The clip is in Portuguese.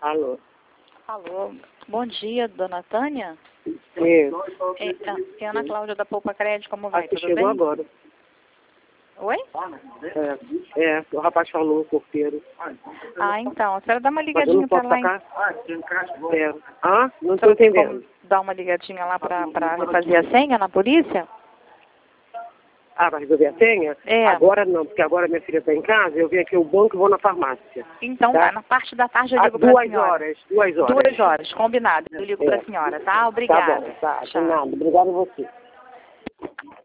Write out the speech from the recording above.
Alô? Alô, bom dia, dona Tânia? É Ana Cláudia da Poupa Crédito, como vai? Aqui Tudo chegou bem? agora. Oi? O rapaz falou, o porteiro. Ah, então, a senhora dá uma Mas eu ligadinha não pra posso lá. sacar. Não A estou senhora tem como entendendo. dar uma ligadinha lá pra refazer a senha na polícia? Vai resolver a senha? É. Agora não, porque agora minha filha está em casa, eu venho aqui ao banco e vou na farmácia. Então Tá? na parte da tarde eu ligo pra senhora. 2 horas. 2 horas, combinado. Eu ligo pra senhora, tá? Tá Obrigada. bom, tá. De Tchau. nada. Obrigada a você.